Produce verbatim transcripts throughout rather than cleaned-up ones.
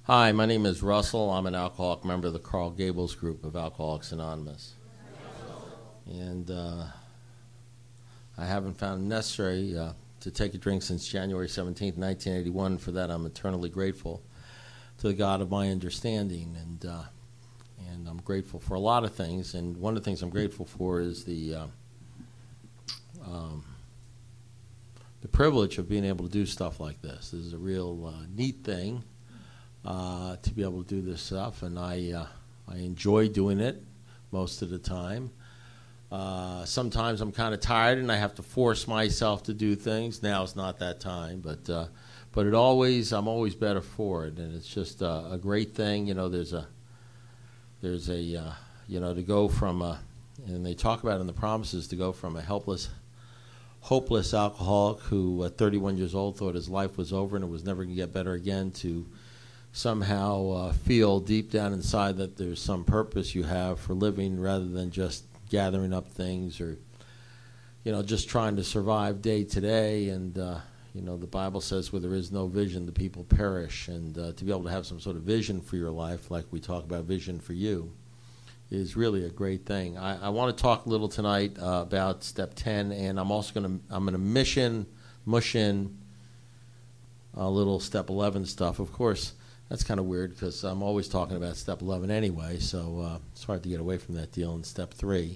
Hi, my name is Russell. I'm an alcoholic member of the Carl Gables group of Alcoholics Anonymous. And uh, I haven't found it necessary uh, to take a drink since January seventeenth, nineteen eighty-one. For that, I'm eternally grateful to the God of my understanding. And uh, and I'm grateful for a lot of things. And one of the things I'm grateful for is the uh, um, the privilege of being able to do stuff like this. This is a real uh, neat thing. Uh, to be able to do this stuff, and I uh, I enjoy doing it most of the time. Uh, sometimes I'm kind of tired and I have to force myself to do things. Now it's not that time, but uh, but it always I'm always better for it, and it's just uh, a great thing. You know, there's a there's a uh, you know to go from a, and they talk about in the promises to go from a helpless, hopeless alcoholic who at thirty-one years old thought his life was over and it was never going to get better again to somehow uh, feel deep down inside that there's some purpose you have for living rather than just gathering up things or, you know, just trying to survive day to day. And, uh, you know, the Bible says where there is no vision, the people perish. And uh, to be able to have some sort of vision for your life, like we talk about vision for you, is really a great thing. I, I want to talk a little tonight uh, about step ten, and I'm also going to, I'm going to mission, mush in a little step eleven stuff. Of course, that's kind of weird because I'm always talking about step eleven anyway, so uh, it's hard to get away from that deal in step three.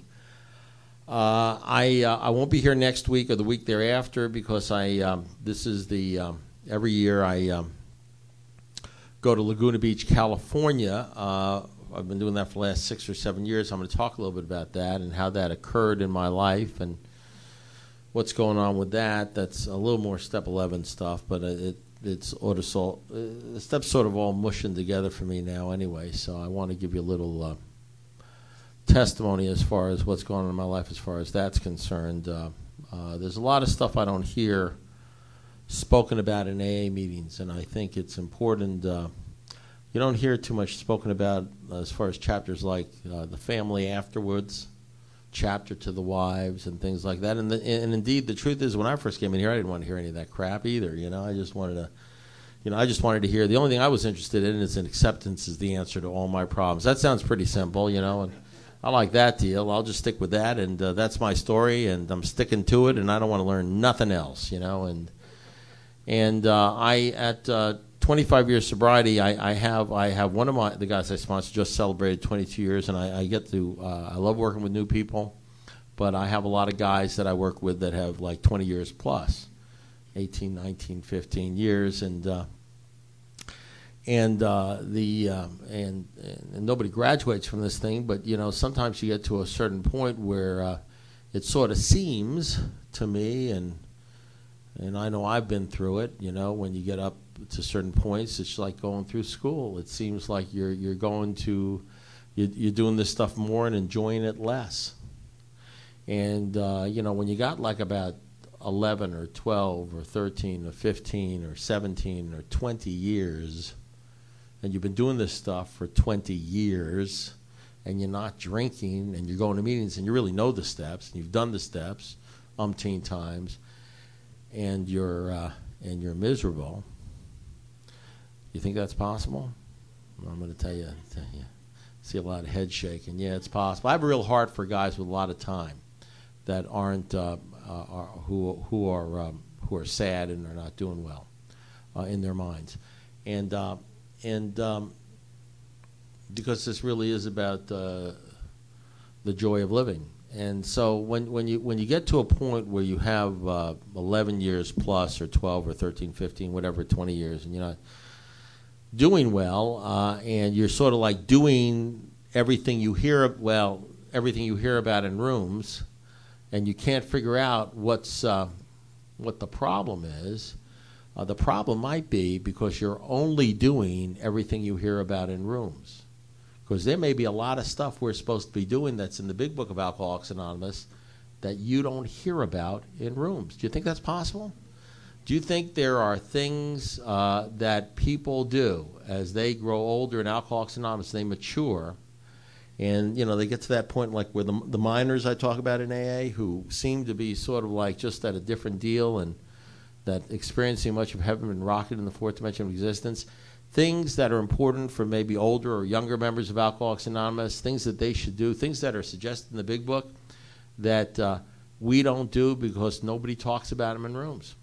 Uh, I uh, I won't be here next week or the week thereafter because I um, this is the um, every year I um, go to Laguna Beach, California. Uh, I've been doing that for the last six or seven years. I'm going to talk a little bit about that and how that occurred in my life and what's going on with that. That's a little more step eleven stuff, but it. It's autosol- uh, steps sort of all mushing together for me now anyway, so I want to give you a little uh, testimony as far as what's going on in my life as far as that's concerned. Uh, uh, there's a lot of stuff I don't hear spoken about in A A meetings, and I think it's important. Uh, you don't hear too much spoken about as far as chapters like uh, the family afterwards, chapter to the wives and things like that. And, the, and indeed, the truth is, when I first came in here, I didn't want to hear any of that crap either. You know, I just wanted to, you know, I just wanted to hear. The only thing I was interested in is an acceptance is the answer to all my problems. That sounds pretty simple, you know, and I like that deal. I'll just stick with that, and uh, that's my story, and I'm sticking to it, and I don't want to learn nothing else, you know. And and uh, I at uh, twenty-five years sobriety, I, I have I have one of my the guys I sponsor just celebrated twenty-two years, and I, I get to uh, I love working with new people, but I have a lot of guys that I work with that have like twenty years plus, eighteen, nineteen, fifteen years, and uh, and uh, the um, and, and nobody graduates from this thing, but you know sometimes you get to a certain point where uh, it sort of seems to me, and and I know I've been through it, you know, when you get up to certain points, it's like going through school. It seems like you're you're going to you're, you're doing this stuff more and enjoying it less. And uh, you know, when you got like about eleven or twelve or thirteen or fifteen or seventeen or twenty years, and you've been doing this stuff for twenty years, and you're not drinking, and you're going to meetings, and you really know the steps, and you've done the steps umpteen times, and you're uh, and you're miserable. You think that's possible? Well, I'm going to tell you, tell you, see a lot of head shaking. Yeah, it's possible. I have a real heart for guys with a lot of time that aren't uh, uh, are, who who are um, who are sad and are not doing well uh, in their minds, and uh, and um, because this really is about uh, the joy of living. And so when when you when you get to a point where you have uh, eleven years plus or twelve or thirteen, fifteen, whatever, twenty years, and you're not doing well, uh, and you're sort of like doing everything you hear, well, everything you hear about in rooms, and you can't figure out what's uh, what the problem is. Uh, the problem might be because you're only doing everything you hear about in rooms. Because there may be a lot of stuff we're supposed to be doing that's in the big book of Alcoholics Anonymous that you don't hear about in rooms. Do you think that's possible? Do you think there are things uh, that people do as they grow older in Alcoholics Anonymous, they mature, and you know they get to that point like where the, the minors I talk about in A A who seem to be sort of like just at a different deal and that experiencing much of heaven and rocket in the fourth dimension of existence, things that are important for maybe older or younger members of Alcoholics Anonymous, things that they should do, things that are suggested in the big book that uh, we don't do because nobody talks about them in rooms.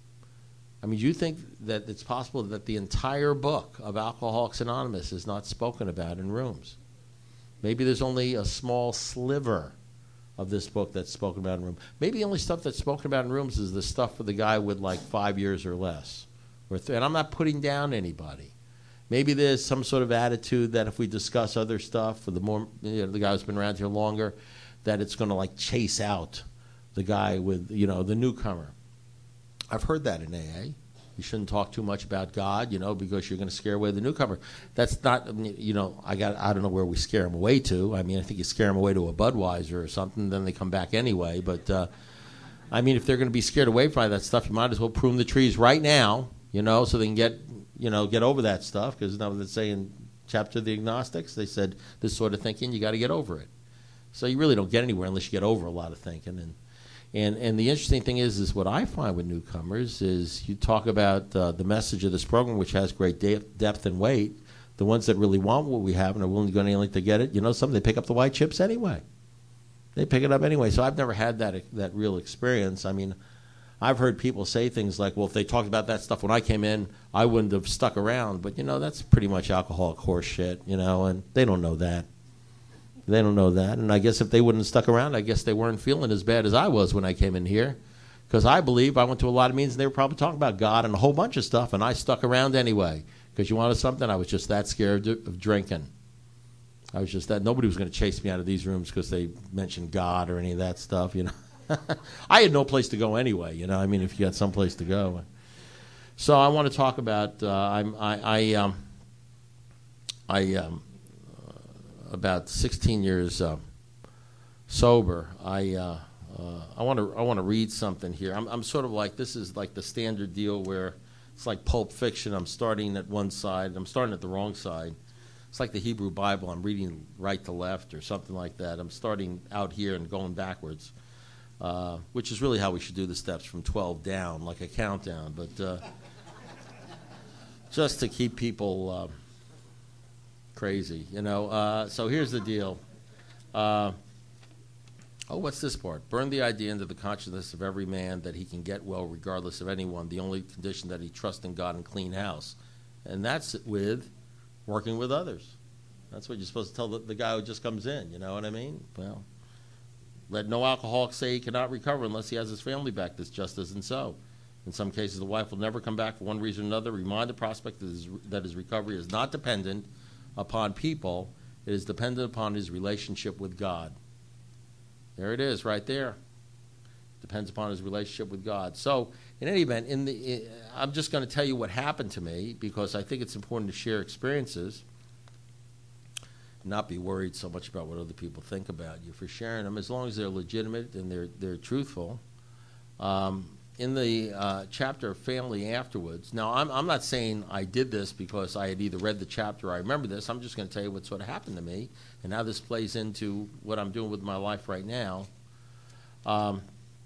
I mean, do you think that it's possible that the entire book of Alcoholics Anonymous is not spoken about in rooms? Maybe there's only a small sliver of this book that's spoken about in rooms. Maybe the only stuff that's spoken about in rooms is the stuff for the guy with like five years or less. Or th- and I'm not putting down anybody. Maybe there's some sort of attitude that if we discuss other stuff for the more you know, the guy who's been around here longer, that it's going to like chase out the guy with you know the newcomer. I've heard that in A A. You shouldn't talk too much about God, you know, because you're going to scare away the newcomer. That's not, you know, I got. I don't know where we scare them away to. I mean, I think you scare them away to a Budweiser or something, then they come back anyway. But, uh, I mean, if they're going to be scared away by that stuff, you might as well prune the trees right now, you know, so they can get, you know, get over that stuff. Because now they say in chapter of the agnostics, they said this sort of thinking, you got to get over it. So you really don't get anywhere unless you get over a lot of thinking. And And and the interesting thing is, is what I find with newcomers is you talk about uh, the message of this program, which has great de- depth and weight. The ones that really want what we have and are willing to go anything to get it, you know, some they pick up the white chips anyway. They pick it up anyway. So I've never had that that real experience. I mean, I've heard people say things like, well, if they talked about that stuff when I came in, I wouldn't have stuck around. But, you know, that's pretty much alcoholic horse shit, you know, and they don't know that. They don't know that. And I guess if they wouldn't have stuck around, I guess they weren't feeling as bad as I was when I came in here. Because I believe I went to a lot of meetings and they were probably talking about God and a whole bunch of stuff, and I stuck around anyway. Because you wanted something, I was just that scared of drinking. I was just that. Nobody was going to chase me out of these rooms because they mentioned God or any of that stuff, you know. I had no place to go anyway, you know. I mean, if you had some place to go. So I want to talk about, uh, I'm, I, I, um, I, um, about sixteen years uh, sober. I uh, uh, I want to I want to read something here. I'm I'm sort of like this is like the standard deal where it's like Pulp Fiction. I'm starting at one side. I'm starting at the wrong side. It's like the Hebrew Bible. I'm reading right to left or something like that. I'm starting out here and going backwards, uh, which is really how we should do the steps from twelve down, like a countdown. But uh, just to keep people. Uh, Crazy, you know. Uh, so here's the deal. Uh, oh, what's this part? Burn the idea into the consciousness of every man that he can get well regardless of anyone. The only condition that he trusts in God and clean house. And that's with working with others. That's what you're supposed to tell the, the guy who just comes in, you know what I mean? Well, let no alcoholic say he cannot recover unless he has his family back. This just isn't so. In some cases, the wife will never come back for one reason or another. Remind the prospect that his, that his recovery is not dependent upon people. It is dependent upon his relationship with God. There it is, right there. Depends upon his relationship with God. So, in any event, in the, I'm just going to tell you what happened to me because I think it's important to share experiences, not be worried so much about what other people think about you for sharing them, as long as they're legitimate and they're they're truthful. Um, in the uh, chapter of family afterwards, now I'm, I'm not saying I did this because I had either read the chapter or I remember this. I'm just going to tell you what sort of happened to me and how this plays into what I'm doing with my life right now. Um,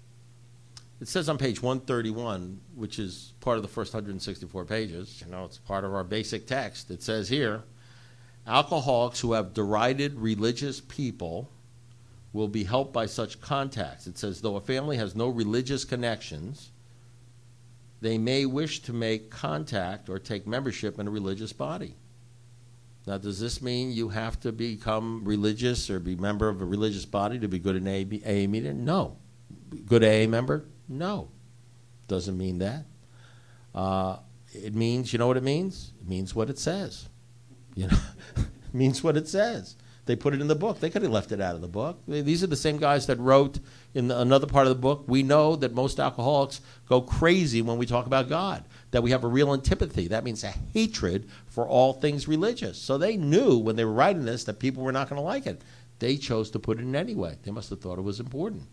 it says on page one thirty-one, which is part of the first one hundred sixty-four pages, you know, it's part of our basic text. It says here, alcoholics who have derided religious people will be helped by such contacts. It says, though a family has no religious connections, they may wish to make contact or take membership in a religious body. Now, does this mean you have to become religious or be a member of a religious body to be good in an A A meeting? No. Good A A member? No. Doesn't mean that. Uh, it means, you know what it means? It means what it says. You know, it means what it says. They put it in the book. They could have left it out of the book. These are the same guys that wrote in the, another part of the book, we know that most alcoholics go crazy when we talk about God, that we have a real antipathy. That means a hatred for all things religious. So they knew when they were writing this that people were not going to like it. They chose to put it in anyway. They must have thought it was important.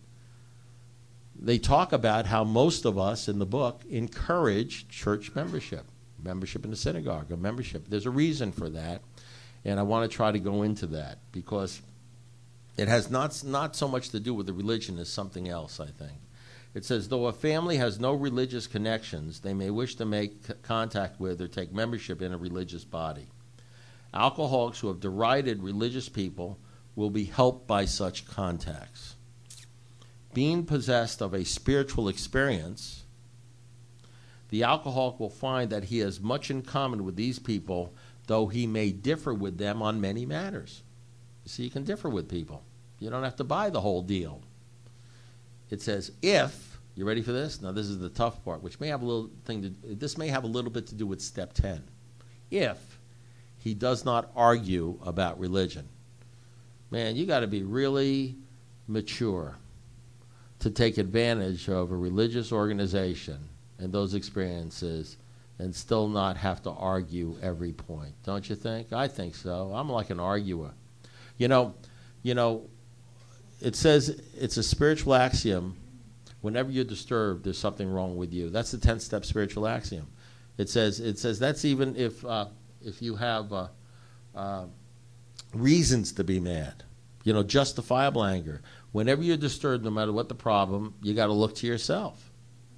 They talk about how most of us in the book encourage church membership, membership in the synagogue, or membership. There's a reason for that. And I want to try to go into that because it has not not so much to do with the religion as something else, I think. It says, though a family has no religious connections, they may wish to make c- contact with or take membership in a religious body. Alcoholics who have derided religious people will be helped by such contacts. Being possessed of a spiritual experience, the alcoholic will find that he has much in common with these people, though he may differ with them on many matters. You see, you can differ with people. You don't have to buy the whole deal. It says, if, you ready for this? Now, this is the tough part, which may have a little thing to, this may have a little bit to do with step ten. If he does not argue about religion. Man, you got to be really mature to take advantage of a religious organization and those experiences and still not have to argue every point. Don't you think? I think so. I'm like an arguer. You know, you know, it says it's a spiritual axiom. Whenever you're disturbed, there's something wrong with you. That's the tenth-step spiritual axiom. It says it says that's even if uh, if you have uh, uh, reasons to be mad, you know, justifiable anger. Whenever you're disturbed, no matter what the problem, you got to look to yourself.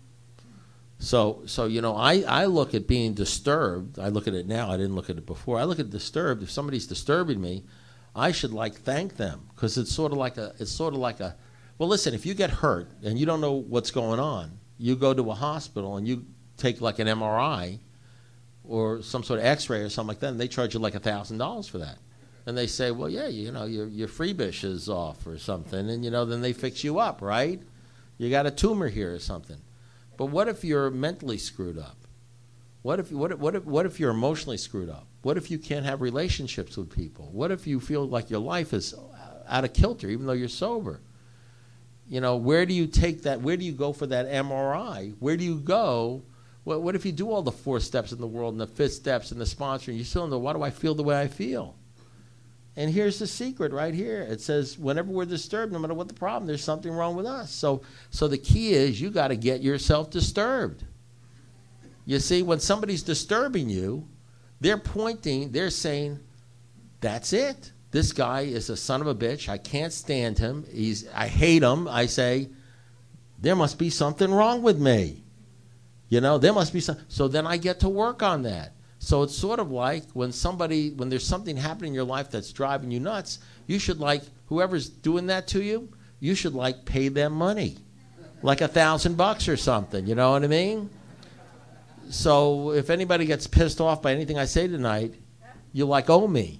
So, so you know, I, I look at being disturbed. I look at it now. I didn't look at it before. I look at disturbed. If somebody's disturbing me, I should like thank them because it's sort of like a. It's sort of like a. Well, listen. If you get hurt and you don't know what's going on, you go to a hospital and you take like an M R I or some sort of X-ray or something like that, and they charge you like a thousand dollars for that. And they say, well, yeah, you know, your your freebish is off or something, and you know, then they fix you up, right? You got a tumor here or something. But what if you're mentally screwed up? What if what if, what if what if you're emotionally screwed up? What if you can't have relationships with people? What if you feel like your life is out of kilter, even though you're sober? You know, where do you take that? Where do you go for that M R I? Where do you go? What, what if you do all the four steps in the world and the fifth steps and the sponsoring? You still know, why do I feel the way I feel? And here's the secret right here. It says whenever we're disturbed, no matter what the problem, there's something wrong with us. So, so the key is you got to get yourself disturbed. You see, when somebody's disturbing you, they're pointing, they're saying, that's it. This guy is a son of a bitch. I can't stand him. He's, I hate him. I say, there must be something wrong with me. You know, there must be some. So then I get to work on that. So it's sort of like when somebody, when there's something happening in your life that's driving you nuts, you should like, whoever's doing that to you, you should like pay them money. Like a thousand bucks or something, you know what I mean? So if anybody gets pissed off by anything I say tonight, you like owe me.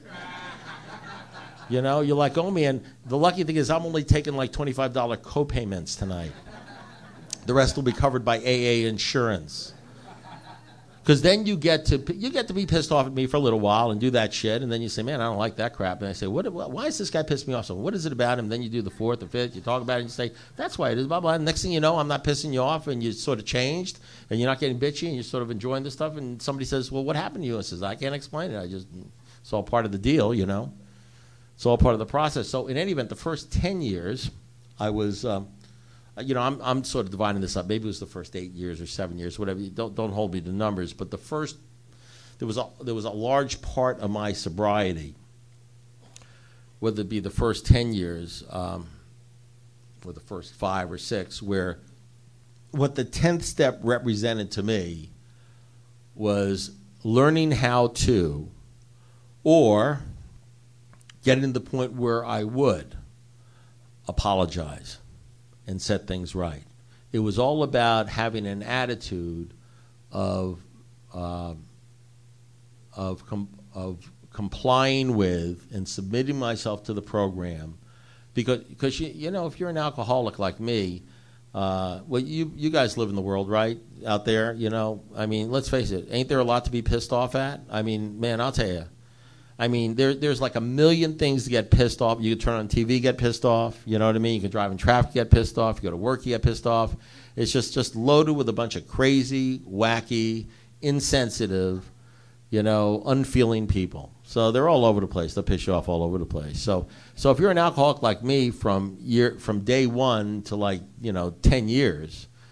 You know, you like owe me. And the lucky thing is I'm only taking like twenty-five dollars co-payments tonight. The rest will be covered by A A insurance. Because then you get to you get to be pissed off at me for a little while and do that shit, and then you say, man, I don't like that crap. And I say, what? Why is this guy pissing me off so? What is it about him? Then you do the fourth or fifth, you talk about it, and you say, that's why it is, blah, blah. And next thing you know, I'm not pissing you off, and you sort of changed, and you're not getting bitchy, and you're sort of enjoying this stuff, and somebody says, well, what happened to you? And says, I can't explain it. I just, it's all part of the deal, you know. It's all part of the process. So in any event, the first ten years, I was... Um, You know, I'm I'm sort of dividing this up. Maybe it was the first eight years or seven years, whatever. Don't don't hold me to numbers. But the first, there was a there was a large part of my sobriety, whether it be the first ten years, um, or the first five or six, where what the tenth step represented to me was learning how to, or getting to the point where I would apologize and set things right. It was all about having an attitude of uh, of com- of complying with and submitting myself to the program, because because you, you know, if you're an alcoholic like me, uh, well, you you guys live in the world, right, out there. You know, I mean, let's face it, ain't there a lot to be pissed off at? I mean, man, I'll tell you. I mean, there, there's like a million things to get pissed off. You can turn on T V, get pissed off. You know what I mean? You can drive in traffic, get pissed off. You go to work, you get pissed off. It's just, just loaded with a bunch of crazy, wacky, insensitive, you know, unfeeling people. So they're all over the place. They'll piss you off all over the place. So, so if you're an alcoholic like me from year from day one to like, you know, ten years,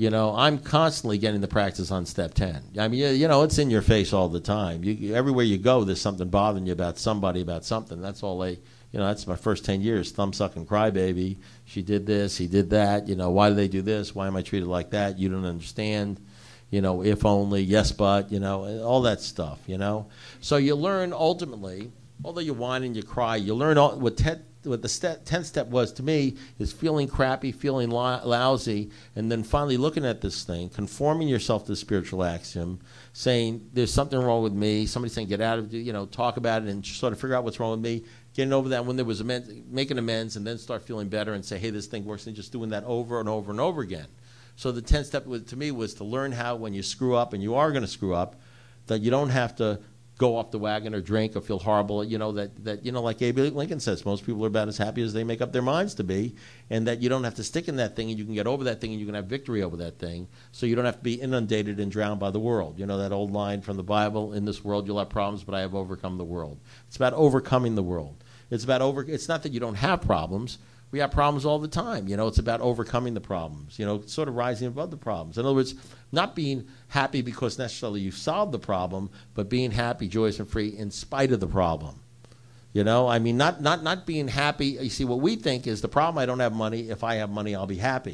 You know, I'm constantly getting the practice on step ten. I mean, you know, it's in your face all the time. You, everywhere you go, there's something bothering you about somebody, about something. That's all they, you know, that's my first ten years, thumb-sucking crybaby. She did this, he did that. You know, why do they do this? Why am I treated like that? You don't understand. You know, if only, yes, but, you know, all that stuff, you know. So you learn ultimately, although you whine and you cry, you learn all, what ten, what the step, tenth step was to me is feeling crappy, feeling lo- lousy, and then finally looking at this thing, conforming yourself to the spiritual axiom, saying there's something wrong with me. Somebody saying get out of it, you know, talk about it and sort of figure out what's wrong with me. Getting over that when there was amends, making amends, and then start feeling better and say, hey, this thing works, and just doing that over and over and over again. So the tenth step was, to me was to learn how when you screw up, and you are going to screw up, that you don't have to go off the wagon or drink or feel horrible, you know, that, that you know, like Abe Lincoln says, most people are about as happy as they make up their minds to be, and that you don't have to stick in that thing, and you can get over that thing, and you can have victory over that thing, so you don't have to be inundated and drowned by the world. You know that old line from the Bible, in this world you'll have problems, but I have overcome the world. It's about overcoming the world. It's about over. It's not that you don't have problems. We have problems all the time. You know, it's about overcoming the problems, you know, sort of rising above the problems. In other words, not being happy because necessarily you've solved the problem, but being happy, joyous, and free in spite of the problem. You know, I mean, not, not, not being happy. You see, what we think is the problem, I don't have money. If I have money, I'll be happy.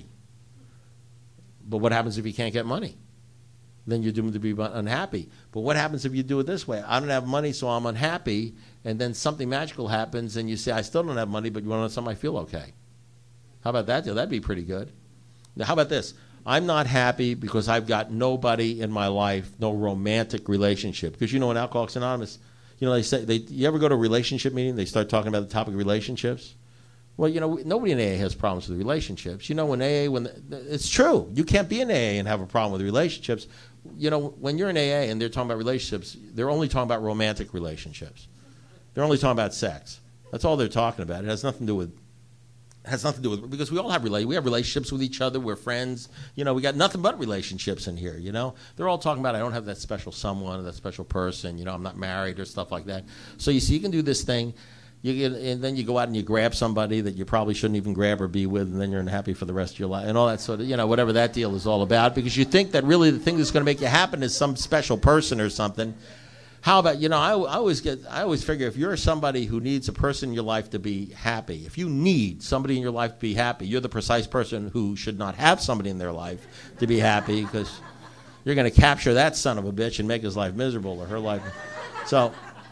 But what happens if you can't get money? Then you're doomed to be unhappy. But what happens if you do it this way? I don't have money, so I'm unhappy, and then something magical happens, and you say, I still don't have money, but you want to know something, I feel okay. How about that? That'd be pretty good. Now, how about this? I'm not happy because I've got nobody in my life, no romantic relationship. Because, you know, in Alcoholics Anonymous, you know, they say, they, you ever go to a relationship meeting, they start talking about the topic of relationships? Well, you know, nobody in A A has problems with relationships. You know, in A A, when the, it's true. You can't be in A A and have a problem with relationships. You know, when you're in A A and they're talking about relationships, they're only talking about romantic relationships. They're only talking about sex. That's all they're talking about. It has nothing to do with, it has nothing to do with, because we all have relate, we have relationships with each other. We're friends. You know, we got nothing but relationships in here, you know. They're all talking about, I don't have that special someone or that special person. You know, I'm not married or stuff like that. So you see, you can do this thing. You get, and then you go out and you grab somebody that you probably shouldn't even grab or be with, and then you're unhappy for the rest of your life, and all that sort of, you know, whatever that deal is all about, because you think that really the thing that's going to make you happy is some special person or something. How about, you know, I, I always get, I always figure if you're somebody who needs a person in your life to be happy, if you need somebody in your life to be happy, you're the precise person who should not have somebody in their life to be happy, because you're going to capture that son of a bitch and make his life miserable or her life. So.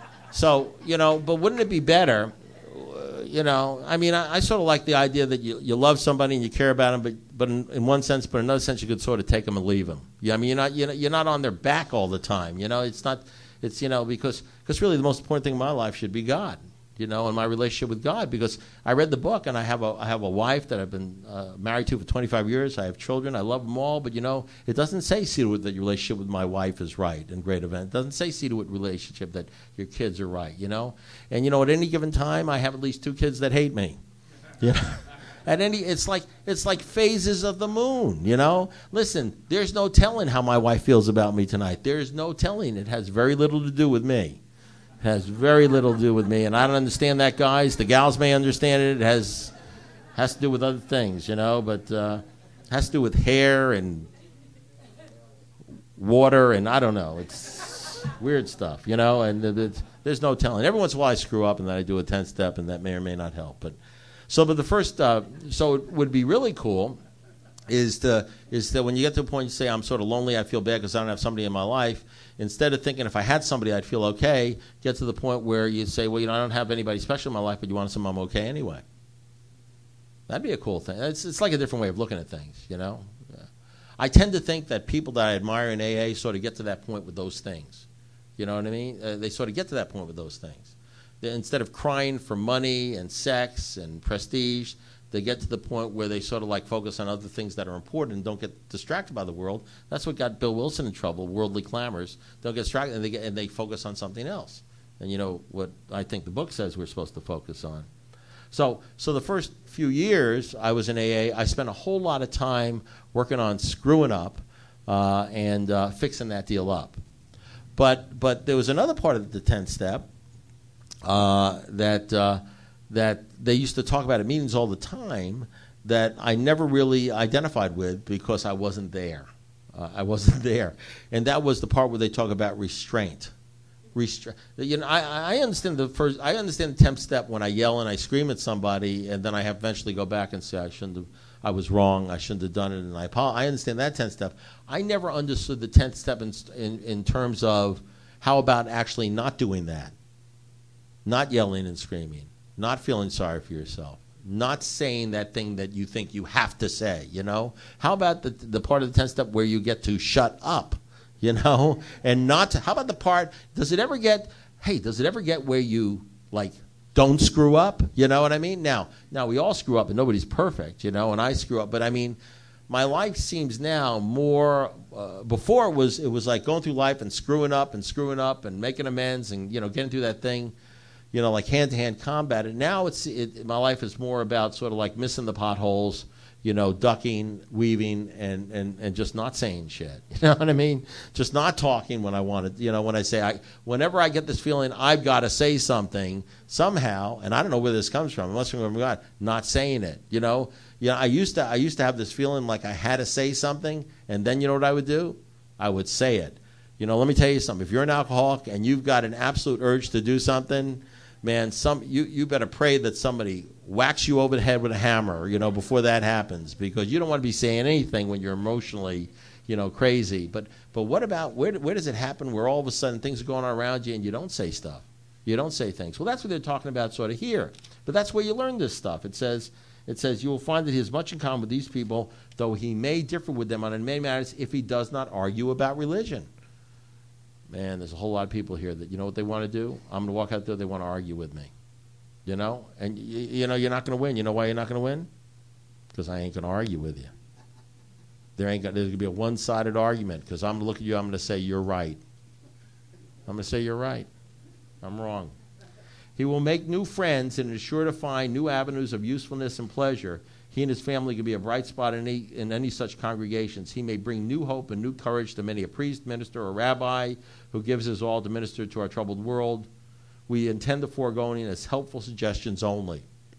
So, you know, but wouldn't it be better, uh, you know, I mean, I, I sort of like the idea that you, you love somebody and you care about them, but, but in, in one sense, but in another sense, you could sort of take them and leave them. Yeah, I mean, you're not, you're not, you're not on their back all the time, you know, it's not, it's, you know, because, because really the most important thing in my life should be God, you know, and my relationship with God, because I read the book and I have a, I have a wife that I've been uh, married to for twenty-five years. I have children. I love them all, but, you know, it doesn't say see to it that your relationship with my wife is right and great event. It doesn't say see to it relationship that your kids are right, you know. And, you know, at any given time, I have at least two kids that hate me. You know? At any, it's like, it's like phases of the moon, you know. Listen, there's no telling how my wife feels about me tonight. There's no telling. It has very little to do with me. Has very little to do with me, and I don't understand that, guys. The gals may understand it. It has has to do with other things, you know, but uh, has to do with hair and water, and I don't know. It's weird stuff, you know, and it's, there's no telling. Every once in a while I screw up, and then I do a tenth step, and that may or may not help. But so, but the first, uh, so it would be really cool is to is that when you get to a point you say, I'm sort of lonely, I feel bad because I don't have somebody in my life. Instead of thinking if I had somebody I'd feel okay, get to the point where you say, well, you know, I don't have anybody special in my life, but you want some, I'm okay anyway. That'd be a cool thing. It's, it's like a different way of looking at things, you know. Yeah. I tend to think that people that I admire in A A sort of get to that point with those things. You know what I mean? Uh, they sort of get to that point with those things. They, instead of crying for money and sex and prestige, they get to the point where they sort of like focus on other things that are important and don't get distracted by the world. That's what got Bill Wilson in trouble, worldly clamors. They'll get distracted and they, get, and they focus on something else. And you know what I think the book says we're supposed to focus on. So so the first few years I was in A A, I spent a whole lot of time working on screwing up uh, and uh, fixing that deal up. But but there was another part of the tenth step uh, that... Uh, that they used to talk about at meetings all the time, that I never really identified with because I wasn't there. Uh, I wasn't there. And that was the part where they talk about restraint. Restra- you know, I, I understand the first. I understand the tenth step when I yell and I scream at somebody, and then I eventually go back and say I shouldn't have. I was wrong. I shouldn't have done it, and I apologize. I understand that tenth step. I never understood the tenth step in, in in terms of how about actually not doing that, not yelling and screaming, not feeling sorry for yourself, not saying that thing that you think you have to say. You know, how about the the part of the tenth step where you get to shut up? You know, and not to, how about the part, does it ever get, hey, does it ever get where you, like, don't screw up? You know what I mean? Now, now we all screw up and nobody's perfect, you know, and I screw up. But, I mean, my life seems now more, uh, before it was, it was like going through life and screwing up and screwing up and making amends and, you know, getting through that thing, you know, like hand-to-hand combat. And now it's, it, my life is more about sort of like missing the potholes, you know, ducking, weaving, and, and, and just not saying shit. You know what I mean? Just not talking when I want to, you know, when I say, I, whenever I get this feeling I've got to say something somehow, and I don't know where this comes from, unless from God, not saying it, you know? You know, I used to, I used to have this feeling like I had to say something, and then you know what I would do? I would say it. You know, let me tell you something. If you're an alcoholic and you've got an absolute urge to do something, man, some you, you better pray that somebody whacks you over the head with a hammer, you know, before that happens, because you don't want to be saying anything when you're emotionally, you know, crazy. But but what about, where where does it happen where all of a sudden things are going on around you and you don't say stuff? You don't say things. Well, that's what they're talking about sort of here. But that's where you learn this stuff. It says, it says you will find that he has much in common with these people, though he may differ with them on many matters if he does not argue about religion. Man, there's a whole lot of people here that, you know what they want to do? I'm going to walk out there, they want to argue with me. You know? And, you, you know, you're not going to win. You know why you're not going to win? Because I ain't going to argue with you. There ain't gonna, there's going to be a one-sided argument, because I'm going to look at you, I'm going to say, you're right. I'm going to say, you're right. I'm wrong. He will make new friends and is sure to find new avenues of usefulness and pleasure. He and his family can be a bright spot in any, in any such congregations. He may bring new hope and new courage to many a priest, minister, or rabbi who gives his all to minister to our troubled world. We intend the foregoing as helpful suggestions only.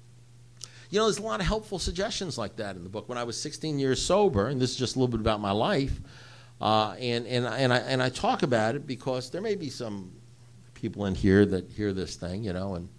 You know, there's a lot of helpful suggestions like that in the book. When I was sixteen years sober, and this is just a little bit about my life, uh, and, and, and, I, and I talk about it because there may be some people in here that hear this thing, you know, and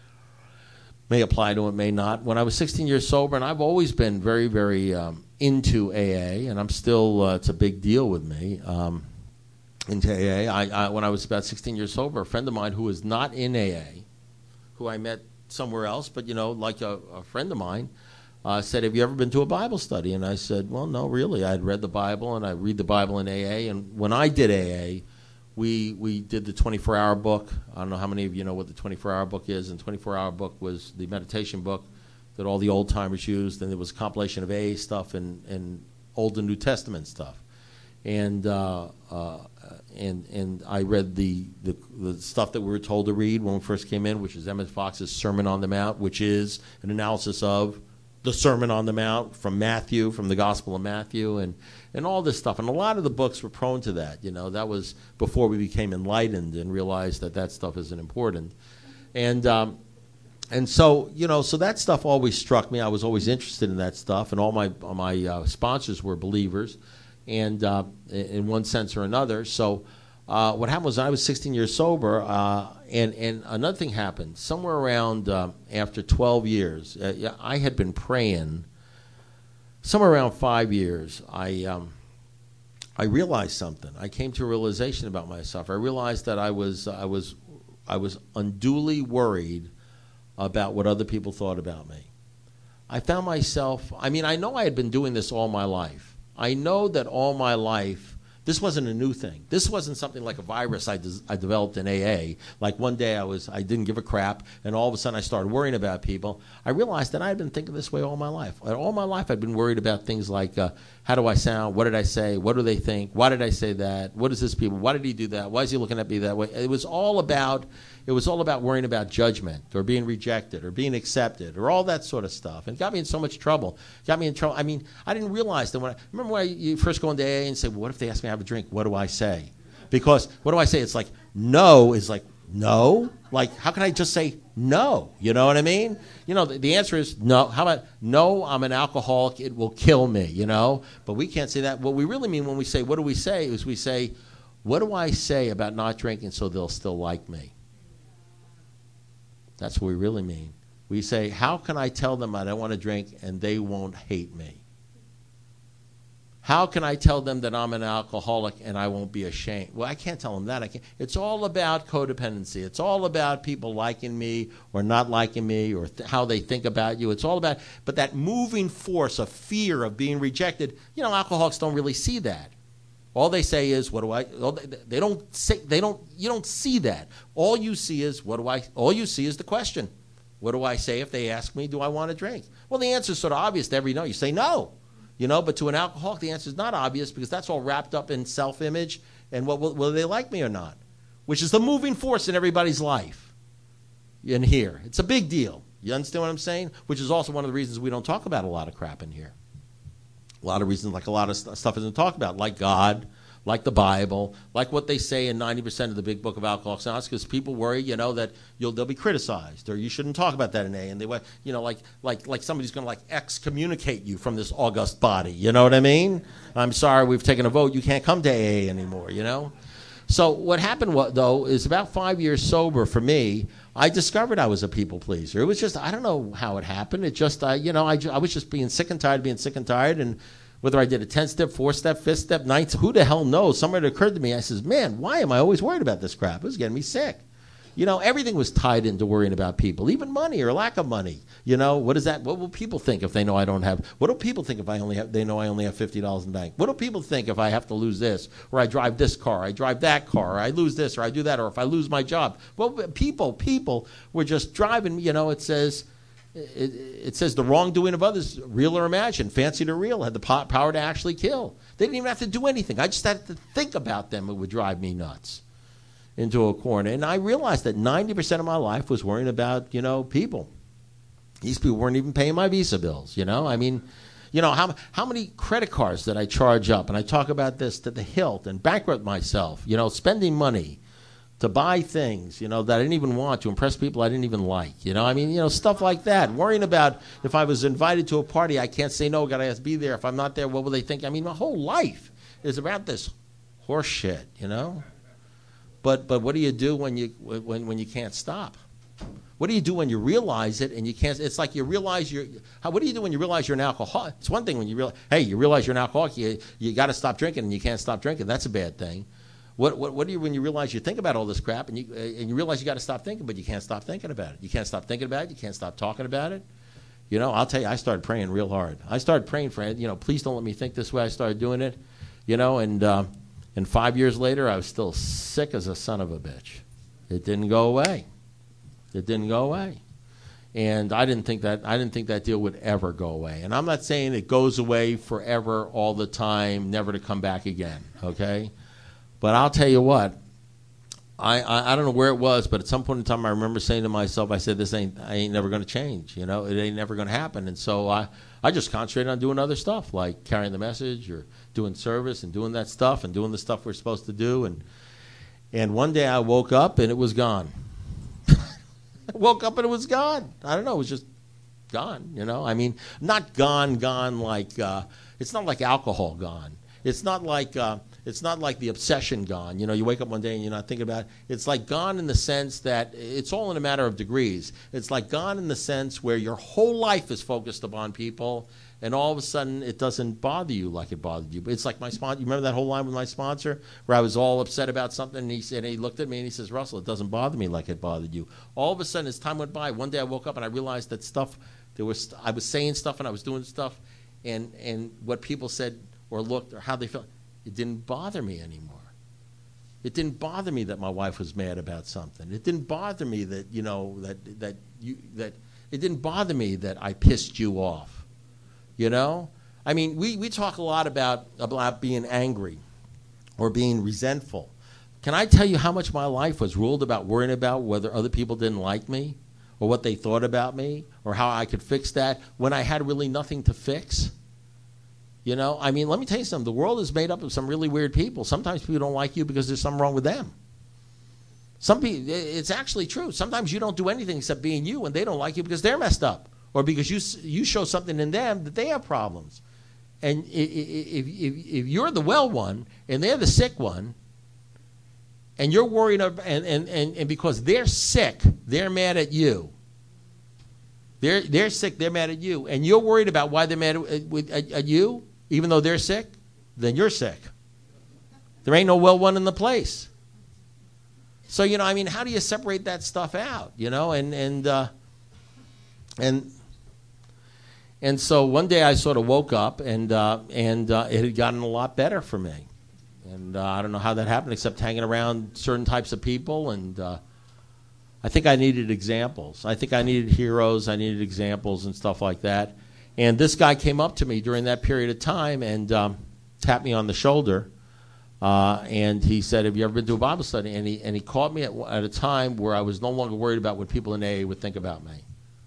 may apply to it, may not. When I was sixteen years sober, and I've always been very, very um, into A A, and I'm still, uh, it's a big deal with me, um, into A A. I, I, when I was about sixteen years sober, a friend of mine who was not in A A, who I met somewhere else, but, you know, like a, a friend of mine, uh, said, have you ever been to a Bible study? And I said, well, no, really. I had read the Bible, and I read the Bible in A A, and when I did A A, We we did the twenty-four hour book. I don't know how many of you know what the twenty-four hour book is. And twenty-four hour book was the meditation book that all the old timers used. And it was a compilation of A A stuff and, and Old and New Testament stuff. And uh, uh, and and I read the, the the stuff that we were told to read when we first came in, which is Emmett Fox's Sermon on the Mount, which is an analysis of the Sermon on the Mount from Matthew, from the Gospel of Matthew, and, and all this stuff. And a lot of the books were prone to that. You know, that was before we became enlightened and realized that that stuff isn't important. And um, and so, you know, so that stuff always struck me. I was always interested in that stuff, and all my all my uh, sponsors were believers, and uh, in one sense or another. So uh, what happened was I was sixteen years sober, uh, and, and another thing happened. Somewhere around uh, after twelve years, uh, I had been praying. Somewhere around five years, I um, I realized something. I came to a realization about myself. I realized that I was I was I was unduly worried about what other people thought about me. I found myself, I mean, I know I had been doing this all my life. I know that all my life, this wasn't a new thing. This wasn't something like a virus I, des- I developed in A A. Like one day I was, I didn't give a crap, and all of a sudden I started worrying about people. I realized that I had been thinking this way all my life. All my life I'd been worried about things like, uh, how do I sound? What did I say? What do they think? Why did I say that? What is this people? Why did he do that? Why is he looking at me that way? It was all about, it was all about worrying about judgment or being rejected or being accepted or all that sort of stuff. And it got me in so much trouble. It got me in trouble. I mean, I didn't realize that when I, remember when I, you first go into A A and say, well, what if they ask me to have a drink? What do I say? Because what do I say? It's like, no is like, no? Like, how can I just say No. You know what I mean? You know, the, the answer is no. How about, no, I'm an alcoholic, it will kill me, you know? But we can't say that. What we really mean when we say, what do we say, is we say, what do I say about not drinking so they'll still like me? That's what we really mean. We say, how can I tell them I don't want to drink and they won't hate me? How can I tell them that I'm an alcoholic and I won't be ashamed? Well, I can't tell them that. I can't. It's all about codependency. It's all about people liking me or not liking me, or th- how they think about you. It's all about, but that moving force of fear of being rejected, you know, alcoholics don't really see that. All they say is, what do I, they don't say, they don't, you don't see that. All you see is, what do I, all you see is the question. What do I say if they ask me, do I want to drink? Well, the answer is sort of obvious to every no. You say no. You know, but to an alcoholic, the answer is not obvious, because that's all wrapped up in self-image and what will, will they like me or not, which is the moving force in everybody's life in here. It's a big deal. You understand what I'm saying? Which is also one of the reasons we don't talk about a lot of crap in here. A lot of reasons, like a lot of st- stuff isn't talked about, like God, like the Bible, like what they say in ninety percent of the big book of Alcoholics Anonymous, because people worry, you know, that you'll they'll be criticized, or you shouldn't talk about that in A. And they, you know, like like like somebody's going to like excommunicate you from this august body. You know what I mean? I'm sorry, we've taken a vote. You can't come to A A anymore. You know. So what happened, what, though, is about five years sober for me, I discovered I was a people pleaser. It was just, I don't know how it happened. It just, I, you know, I, I was just being sick and tired of being sick and tired, and whether I did a ten-step, four-step, fifth-step, ninth, who the hell knows? Somewhere it occurred to me, I says, man, why am I always worried about this crap? It was getting me sick. You know, everything was tied into worrying about people, even money or lack of money. You know, what is that? What will people think if they know I don't have? What do people think if I only have? They know I only have fifty dollars in the bank. What do people think if I have to lose this, or I drive this car, I drive that car, or I lose this, or I do that, or if I lose my job? Well, people, people were just driving. You know, it says. It, it says the wrongdoing of others, real or imagined, fancied or real, had the po- power to actually kill. They didn't even have to do anything. I just had to think about them. It would drive me nuts into a corner. And I realized that ninety percent of my life was worrying about, you know, people. These people weren't even paying my Visa bills, you know. I mean, you know, how how many credit cards did I charge up? And I talk about this to the hilt and bankrupt myself, you know, spending money to buy things, you know, that I didn't even want, to impress people I didn't even like, you know. I mean, you know, stuff like that. Worrying about if I was invited to a party, I can't say no, got to be there. If I'm not there, what will they think? I mean, my whole life is about this horse shit, you know. But but what do you do when you when when you can't stop? What do you do when you realize it and you can't? It's like you realize you're. How, what do you do when you realize you're an alcoholic? It's one thing when you realize, hey, you realize you're an alcoholic. You you got to stop drinking and you can't stop drinking. That's a bad thing. What, what what do you when you realize you think about all this crap and you uh, and you realize you got to stop thinking, but you can't stop thinking about it. You can't stop thinking about it. You can't stop talking about it. You know, I'll tell you, I started praying real hard. I started praying for it. You know, please don't let me think this way. I started doing it. You know, and uh, and five years later, I was still sick as a son of a bitch. It didn't go away. It didn't go away. And I didn't think that I didn't think that deal would ever go away. And I'm not saying it goes away forever, all the time, never to come back again. Okay. But I'll tell you what, I, I, I don't know where it was, but at some point in time I remember saying to myself, I said, this ain't, I ain't never going to change, you know, it ain't never going to happen. And so I, I just concentrated on doing other stuff, like carrying the message or doing service and doing that stuff and doing the stuff we're supposed to do. And and one day I woke up and it was gone. I woke up and it was gone. I don't know, it was just gone, you know. I mean, not gone, gone like, uh, it's not like alcohol gone. It's not like... Uh, It's not like the obsession gone. You know, you wake up one day and you're not thinking about it. It's like gone in the sense that it's all in a matter of degrees. It's like gone in the sense where your whole life is focused upon people, and all of a sudden it doesn't bother you like it bothered you. It's like my sponsor. You remember that whole line with my sponsor where I was all upset about something, and he said, and he looked at me and he says, Russell, it doesn't bother me like it bothered you. All of a sudden, as time went by, one day I woke up and I realized that stuff, there was, I was saying stuff and I was doing stuff, and, and what people said or looked or how they felt, it didn't bother me anymore. It didn't bother me that my wife was mad about something. It didn't bother me that, you know, that that you that it didn't bother me that I pissed you off. You know? I mean, we, we talk a lot about about being angry or being resentful. Can I tell you how much my life was ruled about worrying about whether other people didn't like me or what they thought about me or how I could fix that when I had really nothing to fix? You know, I mean, let me tell you something. The world is made up of some really weird people. Sometimes people don't like you because there's something wrong with them. Some people, it's actually true. Sometimes you don't do anything except being you, and they don't like you because they're messed up, or because you you show something in them that they have problems. And if, if, if you're the well one and they're the sick one, and you're worried, about, and, and, and, and because they're sick, they're mad at you. They're, they're sick, they're mad at you. And you're worried about why they're mad at, at, at you, even though they're sick, then you're sick. There ain't no well one in the place. So, you know, I mean, how do you separate that stuff out, you know? And, and, uh, and, And so one day I sort of woke up, and uh, and uh, it had gotten a lot better for me. And uh, I don't know how that happened, except hanging around certain types of people. And uh, I think I needed examples. I think I needed heroes. I needed examples and stuff like that. And this guy came up to me during that period of time and um, tapped me on the shoulder. Uh, and he said, "Have you ever been to a Bible study?" And he, and he caught me at, at a time where I was no longer worried about what people in A A would think about me.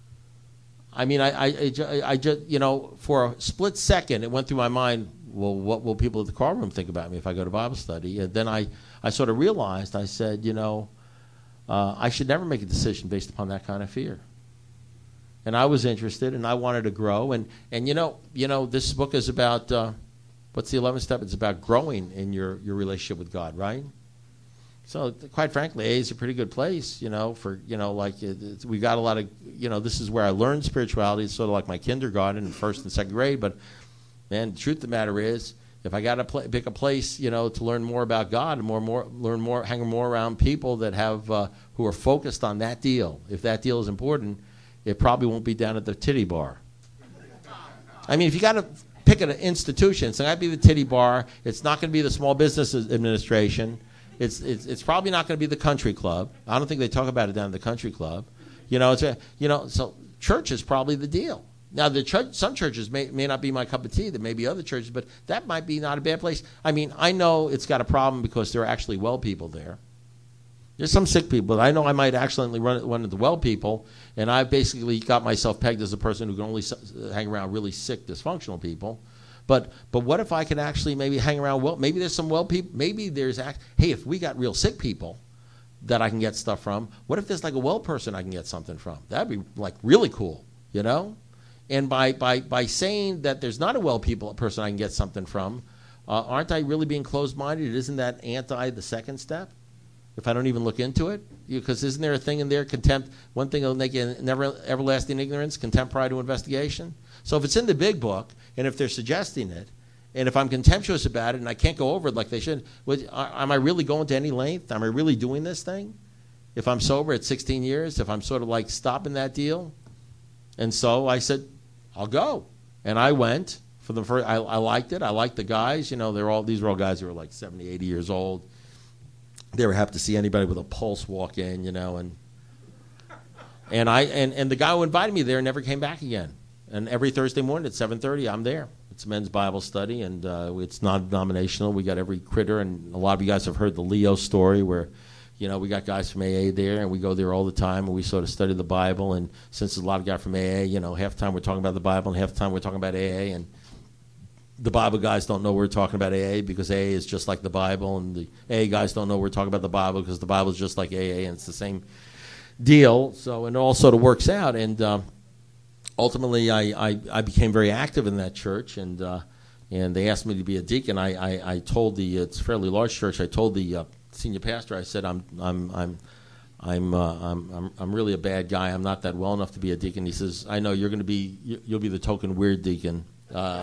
I mean, I, I, I, I just, you know, for a split second, it went through my mind, well, what will people at the call room think about me if I go to Bible study? And then I, I sort of realized, I said, you know, uh, I should never make a decision based upon that kind of fear. And I was interested, and I wanted to grow. And, and you know, you know, this book is about, uh, what's the eleventh step? It's about growing in your, your relationship with God, right? So, quite frankly, A A is a pretty good place, you know, for, you know, like, it, it's, we got a lot of, you know, this is where I learned spirituality. It's sort of like my kindergarten in first and second grade. But, man, the truth of the matter is, if I got to pl- pick a place, you know, to learn more about God and more, more, learn more, hang more around people that have, uh, who are focused on that deal, if that deal is important, it probably won't be down at the titty bar. I mean, if you got to pick an institution, it's not going to be the titty bar. It's not going to be the Small Business Administration. It's, it's it's probably not going to be the country club. I don't think they talk about it down at the country club. You know, it's a, you know, so church is probably the deal. Now, the church, some churches may may not be my cup of tea. There may be other churches, but that might be not a bad place. I mean, I know it's got a problem because there are actually well people there. There's some sick people. But I know I might accidentally run one of the well people, and I've basically got myself pegged as a person who can only hang around really sick, dysfunctional people. But but what if I can actually maybe hang around well? Maybe there's some well people. Maybe there's act. Hey, if we got real sick people that I can get stuff from, what if there's like a well person I can get something from? That'd be like really cool, you know. And by by by saying that there's not a well people a person I can get something from, uh, aren't I really being closed-minded? Isn't that anti the second step? If I don't even look into it, because isn't there a thing in there, contempt? One thing will make you never everlasting ignorance, contempt prior to investigation. So if it's in the big book, and if they're suggesting it, and if I'm contemptuous about it, and I can't go over it like they should, well, am I really going to any length? Am I really doing this thing? If I'm sober at sixteen years, if I'm sort of like stopping that deal, and so I said, I'll go, and I went for the first. I, I liked it. I liked the guys. You know, they're all these were all guys who were like seventy, eighty years old. They were happy to see anybody with a pulse walk in, you know, and and I and, and the guy who invited me there never came back again. And every Thursday morning at seven thirty, I'm there. It's a men's Bible study, and uh, it's non-denominational. We got every critter, and a lot of you guys have heard the Leo story where, you know, we got guys from A A there, and we go there all the time, and we sort of study the Bible. And since there's a lot of guys from A A, you know, half the time we're talking about the Bible, and half the time we're talking about A A, and the Bible guys don't know we're talking about A A because A A is just like the Bible, and the A A guys don't know we're talking about the Bible because the Bible is just like A A, and it's the same deal. So, and it all sort of works out, and um, ultimately, I, I, I became very active in that church, and uh, and they asked me to be a deacon. I, I, I told the it's a fairly large church. I told the uh, senior pastor, I said, I'm I'm I'm I'm, uh, I'm I'm I'm really a bad guy. I'm not that well enough to be a deacon. He says, I know you're going to be you'll be the token weird deacon. Uh,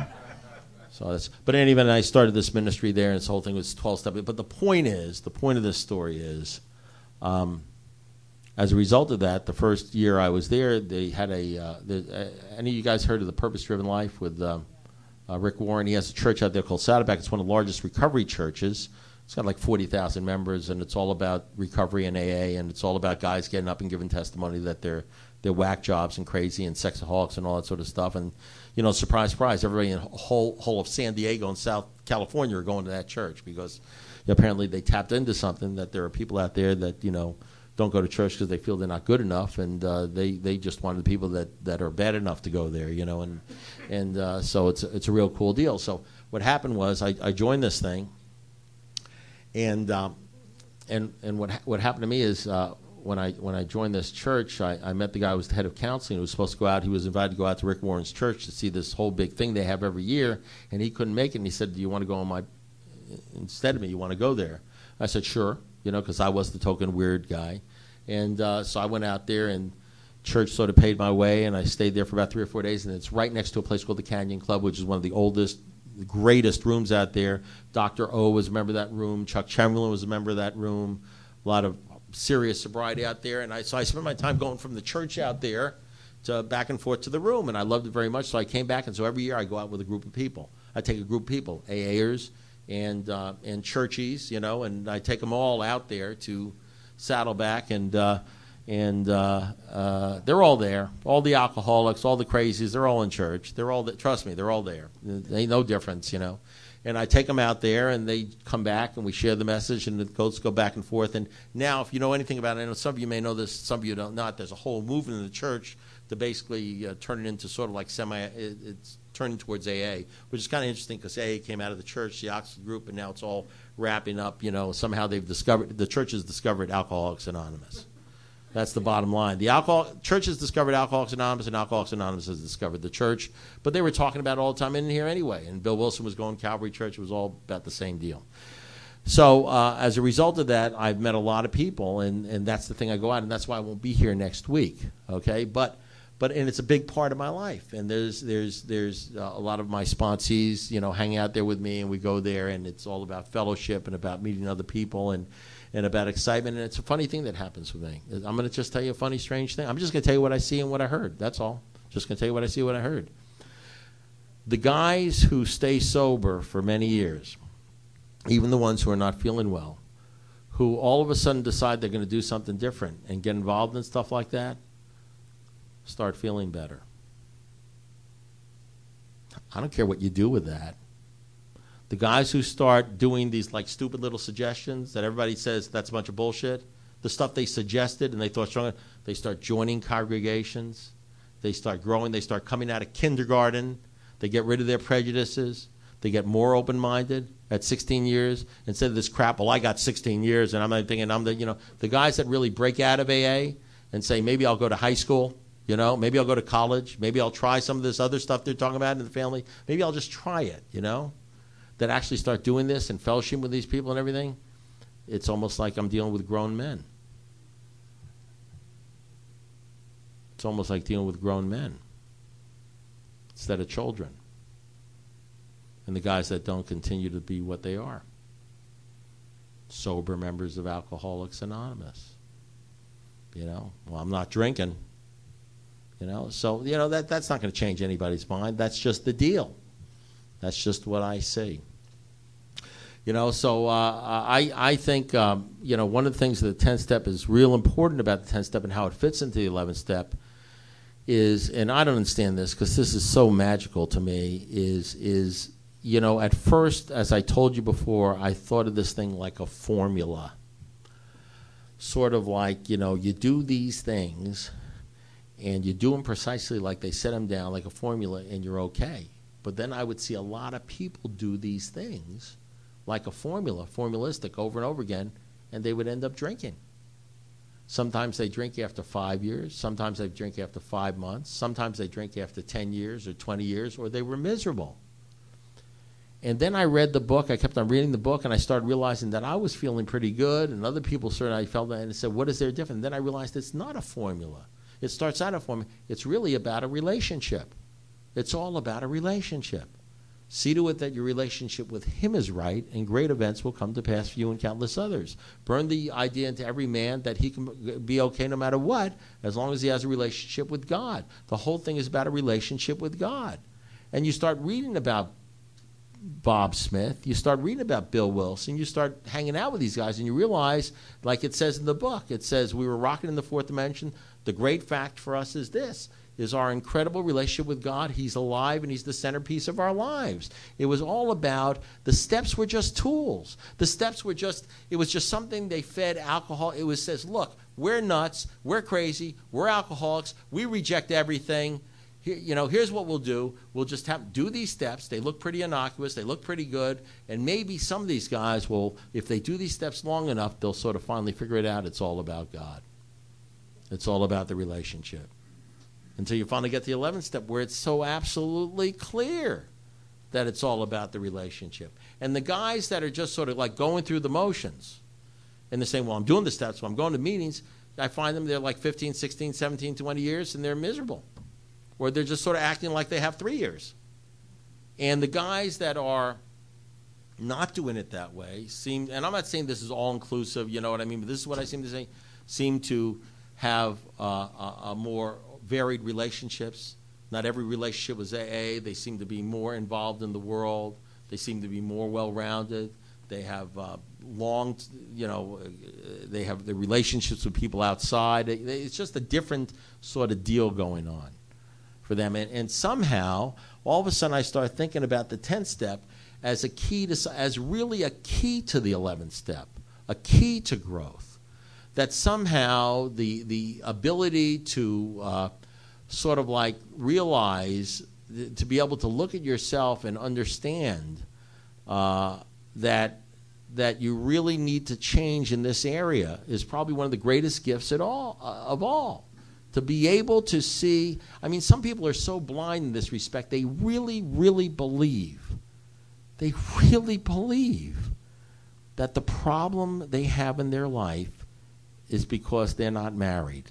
so that's. But in any event, I started this ministry there, and this whole thing was twelve steps. But the point is, the point of this story is. Um, As a result of that, the first year I was there, they had a. Uh, the, uh, any of you guys heard of the Purpose Driven Life with um, uh, Rick Warren? He has a church out there called Saddleback. It's one of the largest recovery churches. It's got like forty thousand members, and it's all about recovery and A A, and it's all about guys getting up and giving testimony that they're they're whack jobs and crazy and sexaholics and all that sort of stuff. And you know, surprise, surprise, everybody in the whole whole of San Diego and South California are going to that church because you know, apparently they tapped into something that there are people out there that you know. Don't go to church because they feel they're not good enough, and uh, they they just wanted the people that, that are bad enough to go there, you know, and and uh, so it's it's a real cool deal. So what happened was I, I joined this thing, and um, and and what what happened to me is uh, when I when I joined this church, I, I met the guy who was the head of counseling, who was supposed to go out. He was invited to go out to Rick Warren's church to see this whole big thing they have every year, and he couldn't make it. And he said, "Do you want to go on my instead of me? You want to go there?" I said, "Sure," you know, because I was the token weird guy, and uh, so I went out there, and church sort of paid my way, and I stayed there for about three or four days. And it's right next to a place called the Canyon Club, which is one of the oldest, the greatest rooms out there. Doctor O was a member of that room. Chuck Chamberlain was a member of that room. A lot of serious sobriety out there, and I so I spent my time going from the church out there to back and forth to the room, and I loved it very much. So I came back, and so every year I go out with a group of people. I take a group of people, AAers and uh, and churchies, you know, and I take them all out there to Saddleback, and uh, and uh, uh, they're all there. All the alcoholics, all the crazies, they're all in church. They're all, trust me, they're all there. There ain't no difference, you know. And I take them out there, and they come back, and we share the message, and the goats go back and forth. And now, if you know anything about it, I know some of you may know this, some of you don't not, there's a whole movement in the church to basically uh, turn it into sort of like semi, it, it's turning towards A A, which is kind of interesting because A A came out of the church, the Oxford group, and now it's all wrapping up. You know, somehow they've discovered, the church has discovered Alcoholics Anonymous. That's the bottom line. The alcohol church has discovered Alcoholics Anonymous, and Alcoholics Anonymous has discovered the church. But they were talking about it all the time in here anyway. And Bill Wilson was going Calvary Church. It was all about the same deal. So uh, as a result of that, I've met a lot of people, and, and that's the thing I go out, and that's why I won't be here next week. Okay, but but and it's a big part of my life. And there's there's there's uh, a lot of my sponsees, you know, hang out there with me, and we go there, and it's all about fellowship and about meeting other people, and. and about excitement, and it's a funny thing that happens with me. I'm going to just tell you a funny, strange thing. I'm just going to tell you what I see and what I heard. That's all. Just going to tell you what I see and what I heard. The guys who stay sober for many years, even the ones who are not feeling well, who all of a sudden decide they're going to do something different and get involved in stuff like that, start feeling better. I don't care what you do with that. The guys who start doing these like stupid little suggestions that everybody says that's a bunch of bullshit, the stuff they suggested and they thought strong, they start joining congregations, they start growing, they start coming out of kindergarten, they get rid of their prejudices, they get more open-minded at sixteen years instead of this crap, well, I got sixteen years and I'm not thinking I'm the, you know, the guys that really break out of A A and say maybe I'll go to high school, you know, maybe I'll go to college, maybe I'll try some of this other stuff they're talking about in the family, maybe I'll just try it, you know. That actually start doing this and fellowship with these people and everything, it's almost like I'm dealing with grown men. It's almost like dealing with grown men instead of children. And the guys that don't continue to be what they are. Sober members of Alcoholics Anonymous. You know, well, I'm not drinking. You know, so, you know, that that's not going to change anybody's mind. That's just the deal. That's just what I see. You know, so uh, I, I think, um, you know, one of the things that the tenth step is real important about the tenth step and how it fits into the eleventh step is, and I don't understand this because this is so magical to me, is, is, you know, at first, as I told you before, I thought of this thing like a formula. Sort of like, you know, you do these things and you do them precisely like they set them down, like a formula, and you're okay. But then I would see a lot of people do these things like a formula, formulistic, over and over again, and they would end up drinking. Sometimes they drink after five years. Sometimes they drink after five months. Sometimes they drink after ten years or twenty years, or they were miserable. And then I read the book. I kept on reading the book, and I started realizing that I was feeling pretty good, and other people started, I felt that, and I said, what is there different? And then I realized it's not a formula. It starts out a formula. It's really about a relationship. It's all about a relationship. See to it that your relationship with him is right, and great events will come to pass for you and countless others. Burn the idea into every man that he can be okay no matter what, as long as he has a relationship with God. The whole thing is about a relationship with God. And you start reading about Bob Smith, you start reading about Bill Wilson, you start hanging out with these guys, and you realize, like it says in the book, it says we were rocking in the fourth dimension. The great fact for us is this, is our incredible relationship with God. He's alive, and he's the centerpiece of our lives. It was all about, the steps were just tools. The steps were just, it was just something they fed alcohol. It was says, look, we're nuts, we're crazy, we're alcoholics, we reject everything. here, you know, here's what we'll do. We'll just have do these steps. They look pretty innocuous. They look pretty good. And maybe some of these guys will, if they do these steps long enough, they'll sort of finally figure it out. It's all about God. It's all about the relationship. Until you finally get the eleventh step where it's so absolutely clear that it's all about the relationship. And the guys that are just sort of like going through the motions, and they're saying, well, I'm doing the steps, so I'm going to meetings, I find them, they're like fifteen, sixteen, seventeen, twenty years, and they're miserable. Or they're just sort of acting like they have three years. And the guys that are not doing it that way seem, and I'm not saying this is all-inclusive, you know what I mean, but this is what I seem to say, seem to have uh, a, a more varied relationships. Not every relationship was A A. They seem to be more involved in the world. They seem to be more well-rounded. They have uh, long, you know, uh, they have the relationships with people outside. They, they, it's just a different sort of deal going on for them. And, and somehow, all of a sudden, I start thinking about the tenth step as a key to, as really a key to the eleventh step, a key to growth. That somehow the the ability to uh, sort of like realize, to be able to look at yourself and understand uh, that that you really need to change in this area is probably one of the greatest gifts at all uh, of all. To be able to see, I mean, some people are so blind in this respect, they really, really believe, they really believe that the problem they have in their life is because they're not married.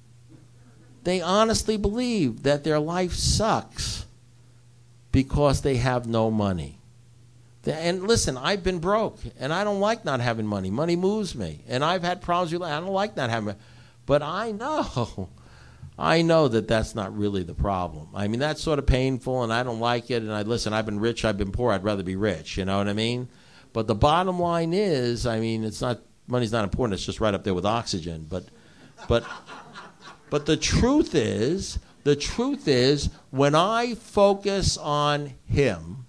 They honestly believe that their life sucks because they have no money. And listen, I've been broke, and I don't like not having money. Money moves me, and I've had problems with I don't like not having money. But I know, I know that that's not really the problem. I mean, that's sort of painful, and I don't like it. And I listen, I've been rich, I've been poor, I'd rather be rich, you know what I mean? But the bottom line is, I mean, it's not, money's not important, it's just right up there with oxygen. But, but, but the truth is, the truth is, when I focus on Him,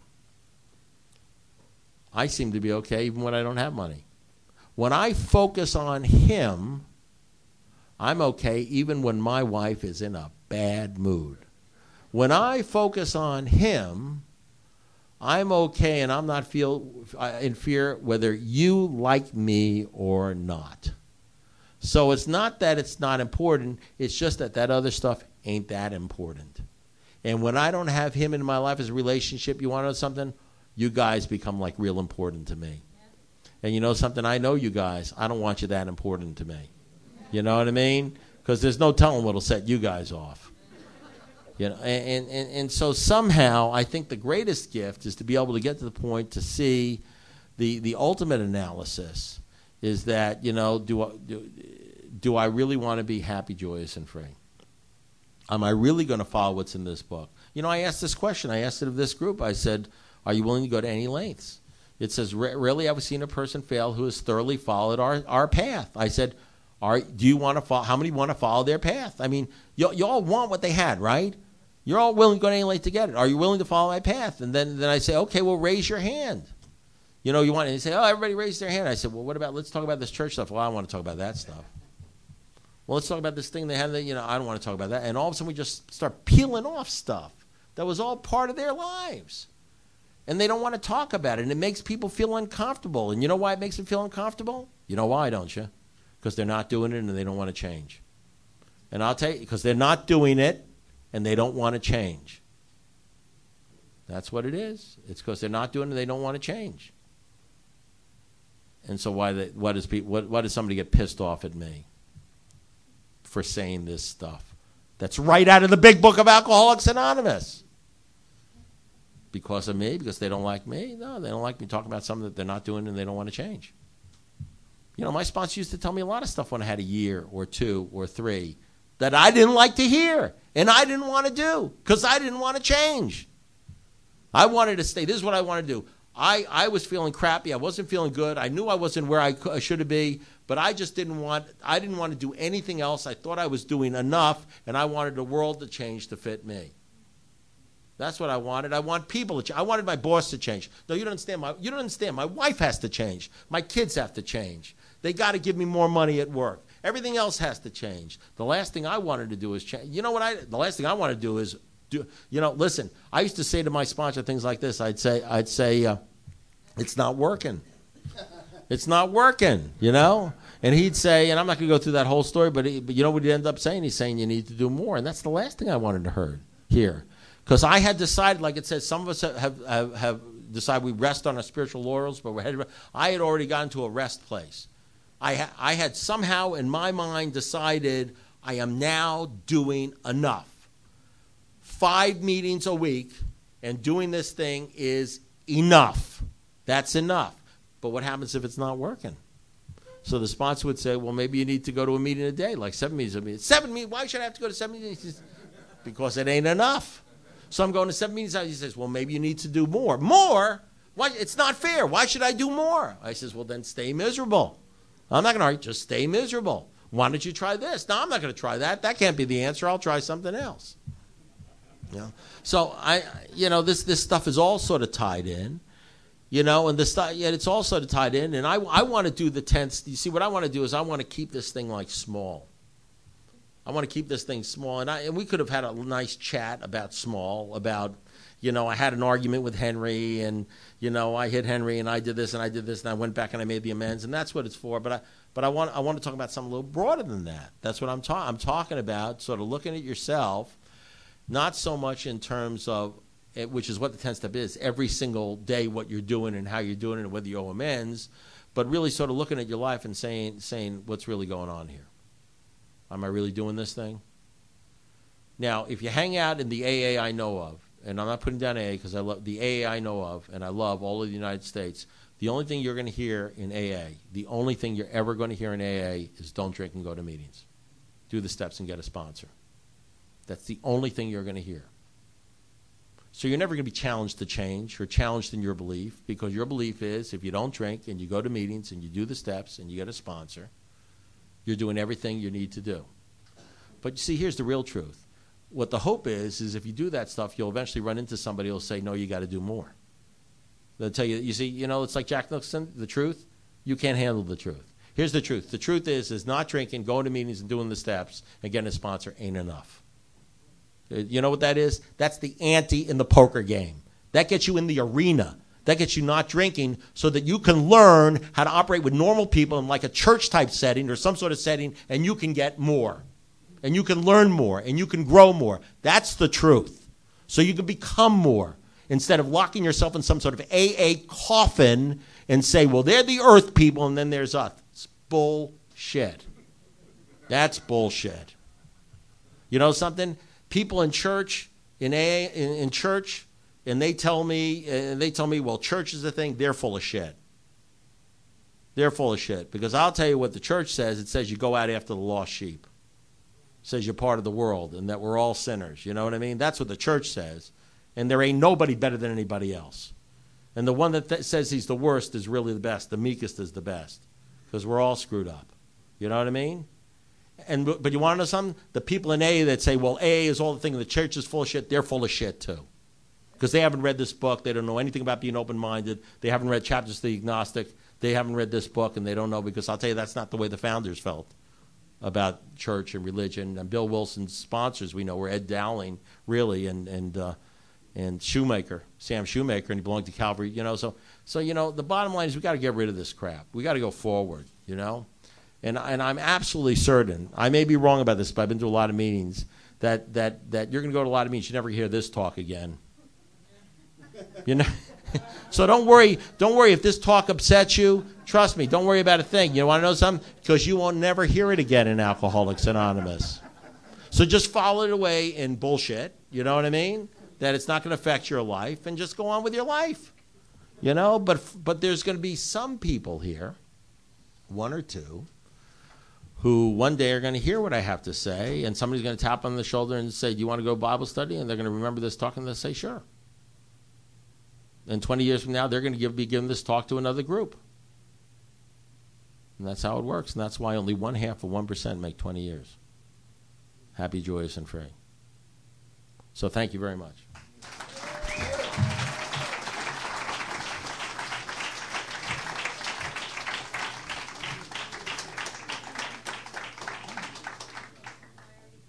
I seem to be okay even when I don't have money. When I focus on Him, I'm okay even when my wife is in a bad mood. When I focus on Him, I'm okay and I'm not feel in fear whether you like me or not. So it's not that it's not important, it's just that that other stuff ain't that important. And when I don't have Him in my life as a relationship, you want to know something? You guys become like real important to me. And you know something? I know you guys. I don't want you that important to me. You know what I mean? Because there's no telling what'll set you guys off. You know, and, and, and so somehow I think the greatest gift is to be able to get to the point to see the, the ultimate analysis is that, you know, do I, do, do I really want to be happy, joyous, and free? Am I really going to follow what's in this book? You know, I asked this question. I asked it of this group. I said, are you willing to go to any lengths? It says, rarely have we seen a person fail who has thoroughly followed our, our path. I said, are, do you want to follow, how many want to follow their path? I mean, you, you all want what they had, right? You're all willing to go to any length to get it. Are you willing to follow my path? And then, then I say, okay, well, raise your hand. You know, you want, and they say, oh, everybody raised their hand. I said, well, what about, let's talk about this church stuff. Well, I don't want to talk about that stuff. Well, let's talk about this thing they had, that, you know, I don't want to talk about that. And all of a sudden we just start peeling off stuff that was all part of their lives. And they don't want to talk about it, and it makes people feel uncomfortable. And you know why it makes them feel uncomfortable? You know why, don't you? Because they're not doing it and they don't want to change. And I'll tell you, because they're not doing it and they don't want to change. That's what it is. It's because they're not doing it and they don't want to change. And so why, they, why, does people, what, why does somebody get pissed off at me for saying this stuff? That's right out of the big book of Alcoholics Anonymous. Because of me? Because they don't like me? No, they don't like me talking about something that they're not doing and they don't want to change. You know, my sponsor used to tell me a lot of stuff when I had a year or two or three that I didn't like to hear and I didn't want to do because I didn't want to change. I wanted to stay. This is what I wanted to do. I, I was feeling crappy. I wasn't feeling good. I knew I wasn't where I, could, I should be, but I just didn't want, I didn't want to do anything else. I thought I was doing enough, and I wanted the world to change to fit me. That's what I wanted. I want people to change. I wanted my boss to change. No, you don't understand. My, you don't understand. My wife has to change. My kids have to change. They got to give me more money at work. Everything else has to change. The last thing I wanted to do is change. You know what I, the last thing I want to do is Do, you know, listen, I used to say to my sponsor things like this. I'd say, I'd say, uh, it's not working. It's not working, you know? And he'd say, and I'm not going to go through that whole story, but, he, but you know what he'd end up saying? He's saying you need to do more. And that's the last thing I wanted to hear, hear. Because I had decided, like it says, some of us have, have, have decided we rest on our spiritual laurels, but we're headed. I had already gotten to a rest place. I, ha- I had somehow in my mind decided I am now doing enough. Five meetings a week and doing this thing is enough. That's enough. But what happens if it's not working? So the sponsor would say, well, maybe you need to go to a meeting a day, like seven meetings a meeting. Seven meetings? Why should I have to go to seven meetings? Because it ain't enough. So I'm going to seven meetings. He says, well, maybe you need to do more. More? Why? It's not fair. Why should I do more? I says, well, then stay miserable. I'm not going to argue. Just stay miserable. Why don't you try this? No, I'm not going to try that. That can't be the answer. I'll try something else. You know? So, I, you know, this, this stuff is all sort of tied in. You know, and the stuff, yet it's all sort of tied in. And I, I want to do the tenths. You see, what I want to do is I want to keep this thing like small. I want to keep this thing small. And, I, and we could have had a nice chat about small, about, you know, I had an argument with Henry and, you know, I hit Henry and I did this and I did this and I went back and I made the amends. And that's what it's for. But I, but I want, I want to talk about something a little broader than that. That's what I'm talking, I'm talking about, sort of looking at yourself, not so much in terms of, which is what the tenth step is, every single day what you're doing and how you're doing it and whether you owe amends, but really sort of looking at your life and saying, saying what's really going on here? Am I really doing this thing? Now, if you hang out in the A A I know of, and I'm not putting down A A because I love the A A I know of, and I love all of the United States, the only thing you're going to hear in A A, the only thing you're ever going to hear in A A is don't drink and go to meetings. Do the steps and get a sponsor. That's the only thing you're going to hear. So you're never going to be challenged to change or challenged in your belief, because your belief is if you don't drink and you go to meetings and you do the steps and you get a sponsor, you're doing everything you need to do. But you see, here's the real truth. What the hope is, is if you do that stuff, you'll eventually run into somebody who will say, no, you got to do more. They'll tell you, you see, you know, it's like Jack Nicholson, the truth. You can't handle the truth. Here's the truth. The truth is, is not drinking, going to meetings and doing the steps and getting a sponsor ain't enough. You know what that is? That's the ante in the poker game. That gets you in the arena. That gets you not drinking so that you can learn how to operate with normal people in like a church-type setting or some sort of setting, and you can get more. And you can learn more, and you can grow more. That's the truth. So you can become more instead of locking yourself in some sort of A A coffin and say, well, they're the earth people, and then there's us. It's bullshit. That's bullshit. You know something? People in church, in A A, in, in church, and they tell me, and they tell me, well, church is the thing. They're full of shit. They're full of shit. Because I'll tell you what the church says. It says you go out after the lost sheep. It says you're part of the world and that we're all sinners. You know what I mean? That's what the church says. And there ain't nobody better than anybody else. And the one that th- says he's the worst is really the best. The meekest is the best. Because we're all screwed up. You know what I mean? And but you want to know something? The people in A A that say, well, A A is all the thing and the church is full of shit, they're full of shit too. Because they haven't read this book. They don't know anything about being open-minded. They haven't read Chapters to the Agnostic. They haven't read this book, and they don't know, because I'll tell you that's not the way the founders felt about church and religion. And Bill Wilson's sponsors, we know, were Ed Dowling, really, and and uh, and Shoemaker, Sam Shoemaker, and he belonged to Calvary. You know, so so you know the bottom line is we got to get rid of this crap. We got to go forward. You know. And and I'm absolutely certain, I may be wrong about this, but I've been to a lot of meetings, that that, that you're going to go to a lot of meetings, you never hear this talk again. You know? So don't worry, don't worry if this talk upsets you. Trust me, don't worry about a thing. You want to know something? Because you won't never hear it again in Alcoholics Anonymous. So just follow it away in bullshit, you know what I mean? That it's not going to affect your life, and just go on with your life. You know, but but there's going to be some people here, one or two, who one day are going to hear what I have to say, and somebody's going to tap on the shoulder and say, do you want to go Bible study? And they're going to remember this talk, and they'll say, sure. And twenty years from now, they're going to give, be giving this talk to another group. And that's how it works, and that's why only one half of one percent make twenty years. Happy, joyous, and free. So thank you very much.